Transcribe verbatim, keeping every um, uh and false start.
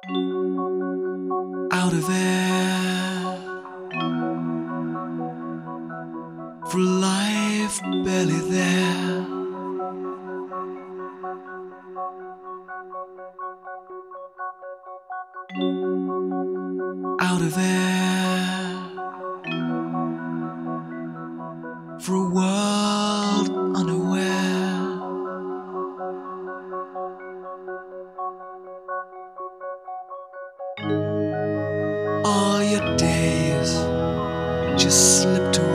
Out of air for life barely there. Out of air for a world unaware. All your days just slipped away.